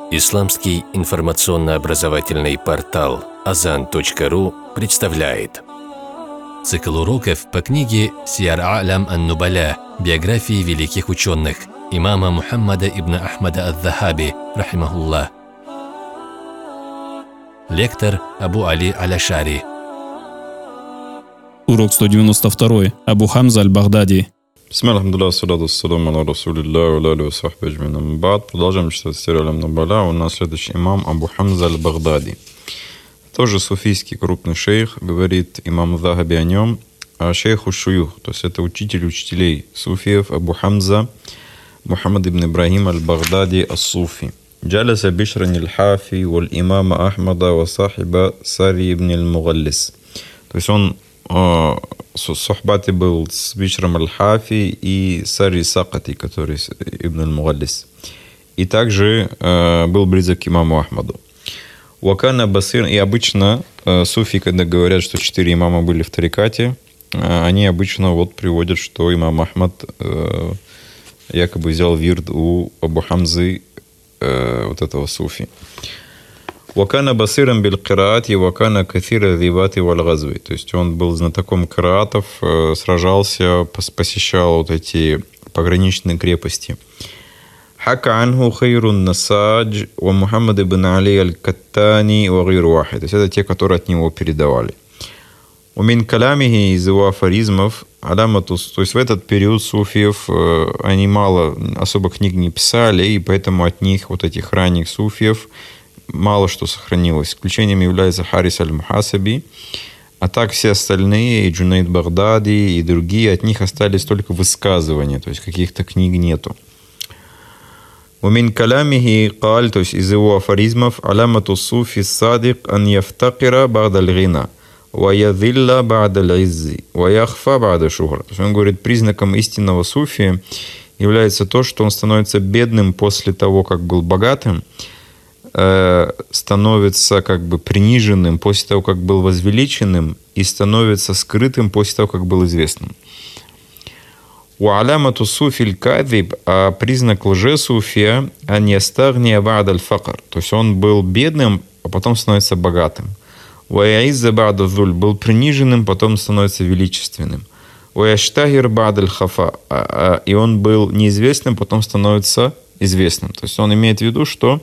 Исламский информационно-образовательный портал Azan.ru представляет цикл уроков по книге «Сияр А'лям ан-Нубаля. Биографии великих ученых» имама Мухаммада ибн Ахмада ад-Дахаби, рахимахуллах. Лектор Абу Али Аль-Ашари. Урок 192. Абу Хамза Аль-Багдади. Бисмиллахи, салату ассаламу аля расулиллахи ва аля ва сахби аджмаин, амма ба'д. Продолжаем читать «Сияр А'лям ан-Нубаля». У нас следующий имам Абу Хамза Аль-Багдади. Тоже суфийский крупный шейх, говорит имам Захаби о нем, шейху шуюх, то есть это учитель учителей суфиев Абу Хамза Мухаммад ибн Ибрахим Аль-Багдади ас-Суфи. Джаласа бишран аль-Хафи валь имама Ахмада ва сахиба Сари ибн аль-Мугаллис. То есть он в сухбате был с Бишром аль-Хафи и Сари Сакати, который ибн аль-Мугаллис. И также был близок к имаму Ахмаду. Вакана Басир, и обычно суфи, когда говорят, что 4 имама были в тарикате, они обычно вот приводят, что имам Ахмад якобы взял вирд у Абу Хамзы, вот этого суфи. Вакана Басирам биль кираати, вакана каthира зивати валь газви. То есть он был знатоком кираатов, сражался, посещал вот эти пограничные крепости. Хака анху хайрун насадж ва Мухаммад ибн Али аль-Каттани ва гайру вахид. То есть это те, которые от него передавали. У мин калямихи, из его афоризмов, аламатус, то есть в этот период суфиев они мало, особо книг не писали, и поэтому от них, вот этих ранних суфиев, мало что сохранилось. Исключением является Харис аль-Мухасаби, а так все остальные, и Джунейд Багдади, и другие, от них остались только высказывания, то есть каких-то книг нету. Умин калямихи каль, то есть из его афоризмов, аламату суфи садик ан яфтакира бадаль гина, ва ядилла бадаль иззи, ва яхфа бада шухра. То есть он говорит, признаком истинного суфи является то, что он становится бедным после того, как был богатым, становится как бы приниженным после того, как был возвеличенным, и становится скрытым после того, как был известным. У алямату суфиль кадиб, а признак лжесуфия, ан ястагния ба'даль факр. То есть он был бедным, а потом становится богатым. Ва яизза ба'да зуль, был приниженным, потом становится величественным. Ва яштагир ба'даль хафа, и он был неизвестным, потом становится известным. То есть он имеет в виду, что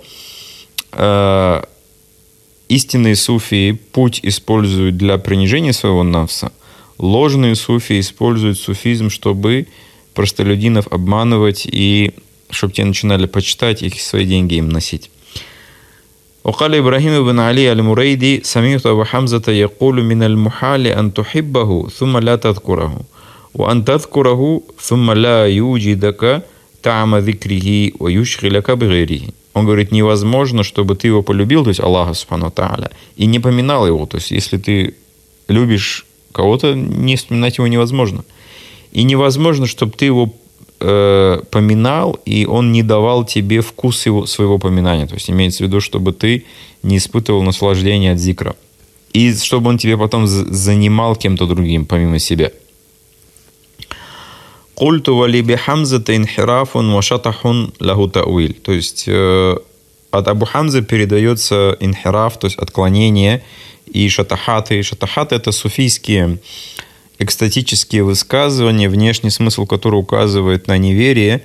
истинные суфии путь используют для принижения своего нафса, ложные суфии используют суфизм, чтобы простолюдинов обманывать и чтобы те начинали почитать их, свои деньги им носить. وقال إبراهيم بن علي المريدي سمعت أبا حمزة يقول من المحال أن تحبه ثم لا تذكره وأن تذكره ثم لا يوجدك تعم ذكره ويشغلك بغيره. Он говорит, невозможно, чтобы ты его полюбил, то есть Аллаха Субхану Тааля, и не поминал его. То есть если ты любишь кого-то, не вспоминать его невозможно. И невозможно, чтобы ты его поминал, и он не давал тебе вкус своего поминания. То есть имеется в виду, чтобы ты не испытывал наслаждения от зикра. И чтобы он тебе потом занимал кем-то другим, помимо себя. Культу вали би Хамзата инхирафун ва шатахун лаху тауиль. То есть от Абу Хамзы передается инхираф, то есть отклонение, и шатахаты. Шатахаты — это суфийские экстатические высказывания, внешний смысл которого указывает на неверие,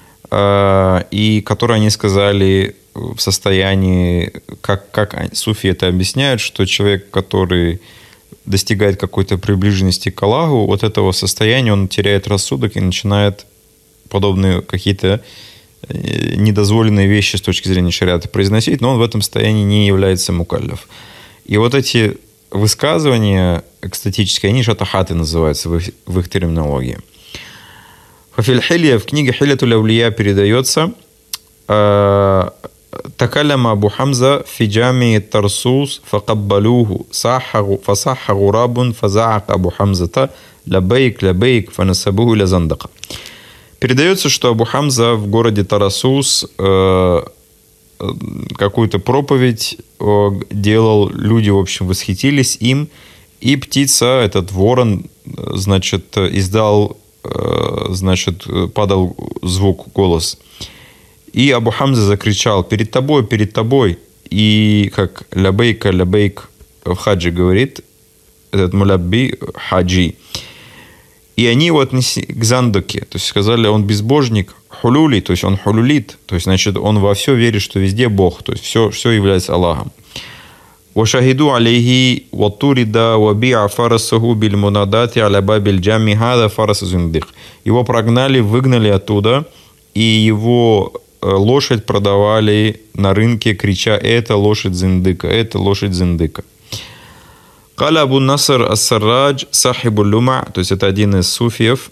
и которые они сказали в состоянии, как суфи это объясняют, что человек, который достигает какой-то приближенности к Аллаху, вот этого состояния он теряет рассудок и начинает подобные какие-то недозволенные вещи с точки зрения шариата произносить, но он в этом состоянии не является мукалляф. И вот эти высказывания экстатические, они шатахаты называются в их терминологии. В книге Хилятуль Аулия передается «Такалляма Абу Хамза фи джами Тарсус факаббалуху фасахха гурабун фазаак Абу Хамзата лабейк лабейк фанасабуху ля зандака». Передается, что Абу Хамза в городе Тарсус какую-то проповедь делал, люди, в общем, восхитились им, и птица, этот ворон, значит, издал, значит, падал звук, голос. И Абу Хамза закричал: перед тобой. И как лабейк в хаджи говорит, этот мулябби хаджи. И они его отнесли к Зандуке, то есть сказали, он безбожник, хулюли, то есть он хулюлит, то есть значит он во все верит, что везде Бог, то есть все является Аллахом. وشهدوا عليه وطرد وبيع فرسه بالمنادات على باب الجامع هذا فرس زنديق. Его прогнали, выгнали оттуда, и его лошадь продавали на рынке, крича: это лошадь зиндыка, это лошадь зиндыка. قال أبو النصر السراج صاحب اللمع, то есть это один из суфиев.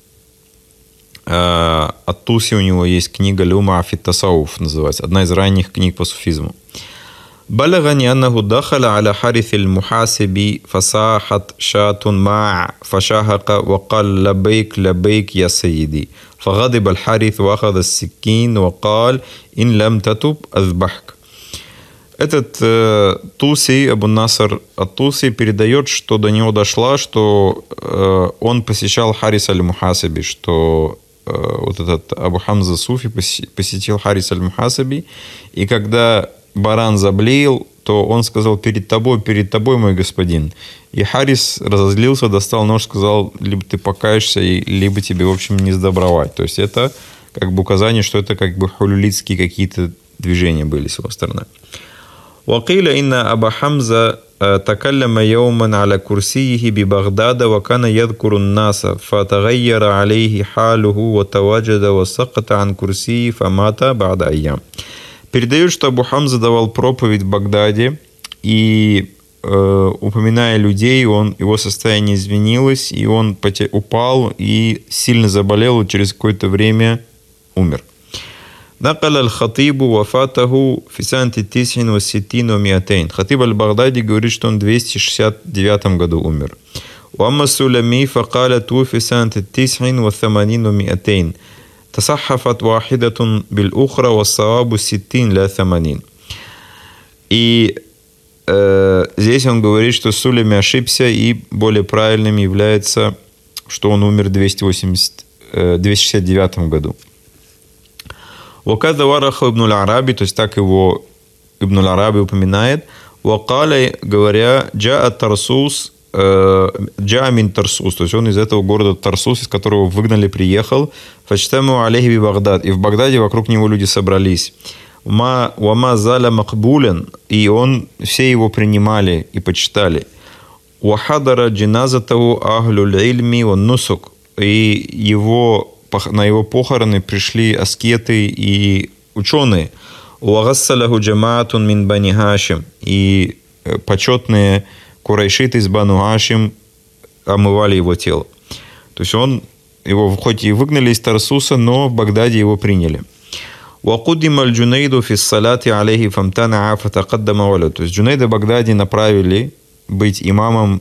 От Туси у него есть книга «Люма фи тасауф» называется, одна из ранних книг по суфизму. بلغني أنه دخل على حارث المحاسب فصاحت شاة ماع فشاهق وقال لبيك لبيك يا سيدي فغضب الحارث وأخذ السكين وقال إن لم تتب أذبحك. Этот Туси, Абу Наср ат-Туси, передает, что до него дошло, что он посещал Харис аль-Мухасаби, что вот этот Абу Хамза Суфи посетил Харис аль-Мухасаби, и когда баран заблеял, то он сказал: перед тобой, мой господин. И Харис разозлился, достал нож, сказал: либо ты покаешься, либо тебе, в общем, не сдобровать. То есть это как бы указание, что это как бы хулюлитские какие-то движения были с его стороны. وقيل إن أبا حمزة تكلم يوما على كرسيه ببغداد وكان يذكر الناس فتغير عليه حاله وتواجد وسقط عن كرسيه فمات بعد أيام. Передают, что Абу Хамза давал проповедь в Багдаде, и, упоминая людей, его состояние изменилось, и он упал и сильно заболел, и через какое-то время умер. نقل الخطيب وفاته في سنة 69 و200. Хатиб аль-Багдади говорит, что он в 269 году умер. وأما السلمي فقال توفي سنة 89 و200. تصحفت واحدة بالأخرى والصواب 60 لا 80. И здесь он говорит, что Сулейми ошибся, и более правильным является, что он умер в 269 году. وكذا ورخ ابن العربي, то есть так его Ибн аль-Араби упоминает, وقال, говоря, جاء мин Тарсус, то есть он из этого города Тарсус, из которого выгнали, приехал, фачтаму алейхи би Багдад, и в Багдаде вокруг него люди собрались. Вама заля макбулен, и все его принимали и почитали. Вахадара джиназатаху ахлюль ильми ван нусук, и на его похороны пришли аскеты и ученые. Уагассаляху джамаатун мин бани Хашим, и почетные курайшиты из Бану Хашим омывали его тело. То есть его хоть и выгнали из Тарсуса, но в Багдаде его приняли. وقدم الجنيد في الصلاة عليه فامتنع فتقدم ولد. То есть Джунейда в Багдаде направили быть имамом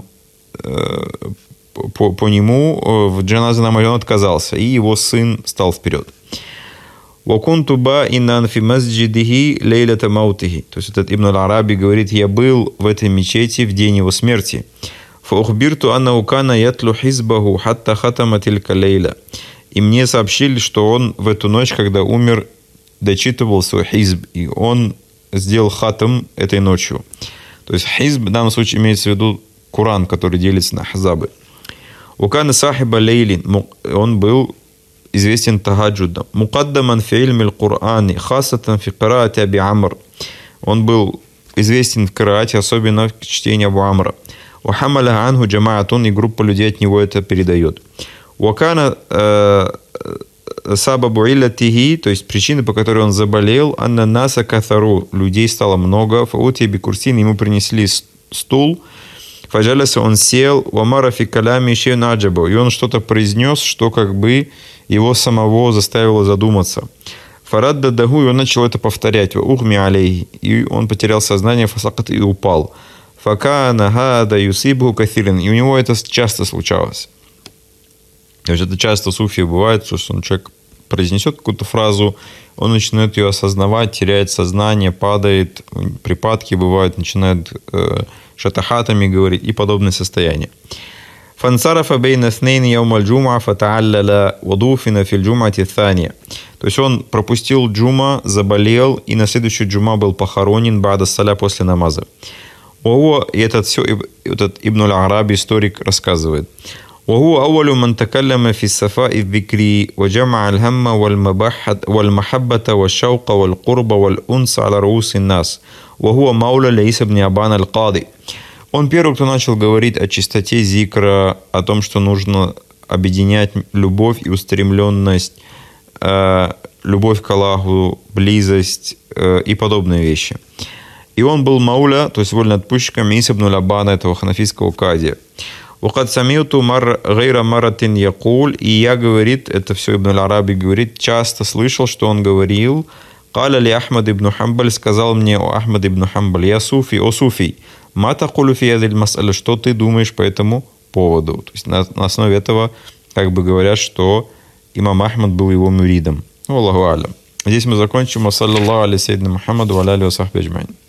по нему в джаназа намаз, он отказался, и его сын стал вперед. وكنت بائنا في مسجده ليلة موته. То есть этот Ибн аль-Араби говорит: я был в этой мечети в день его смерти. فأخبرت أنه كان يتلو حزبه حتى ختم تلك الليلة. И мне сообщили, что он в эту ночь, когда умер, дочитывал свой хизб, и он сделал хатам этой ночью. То есть хизб в данном случае имеется в виду Коран, который делится на хазабы. وكان صاحب ليل, он был известен тахаджудом. مقدما في علم القرآن خاصة في قراءة أبي عمرو. Он был известен в قراءате, особенно в чтении Абу Амра. وحمل عنه جماعة, и группа людей от него это передает. وكان سبب علته, то есть причина, по которой он заболел, أن الناس كثروا, людей стало много. فأتي بكرسي, ему принесли стул. Фаджалиса, он сел, вамара фи калями шей наджаба, и он что-то произнес, что как бы его самого заставило задуматься. Фарадда дагу, и он начал это повторять. Ухми алейхи, и он потерял сознание, фасакат, и упал. Факана хада юсибу каthирин, и у него это часто случалось. То есть это часто в суфии бывает, что человек произнесет какую-то фразу, он начинает ее осознавать, теряет сознание, падает, припадки бывают, начинает шатахатами говорить и подобное состояние. فانصرف بين اثنين يوم الجمعة فتعلل ودفن في الجمعة الثانية. То есть он пропустил джума, заболел, и на следующий джума был похоронен ба'да саля после намаза. И этот все, этот Ибн аль-Араби, историк, рассказывает. وهو أول من تكلم في الصفاء الذكري وجمع الهم والمحبة والشوق والقرب والأنس على رؤوس الناس وهو مولى لعيسى بن أبان القاضي. Он первый, кто начал говорить о чистоте зикра, о том, что нужно объединять любовь и устремленность, любовь к Аллаху, близость и подобные вещи. И он был мауля, то есть вольноотпущиком Иса ибн Абана, этого ханафийского кади. وقد سمعت غير مرة يقول, и я, говорит, это все Ибн аль-Араби говорит, часто слышал, что он говорил, قال ли Ахмад ибн Хамбаль, сказал мне о Ахмад ибн Хамбаль, я суфи, о суфи, ма такулу фи hadhihi al-mas'ala, что ты думаешь по этому поводу? То есть на основе этого как бы говорят, что имам Ахмад был его муридом. Аллаху алям. Здесь мы закончим. Саллаллаху аля сайидна Мухаммаду ва аля алихи ва сахби аджмаин.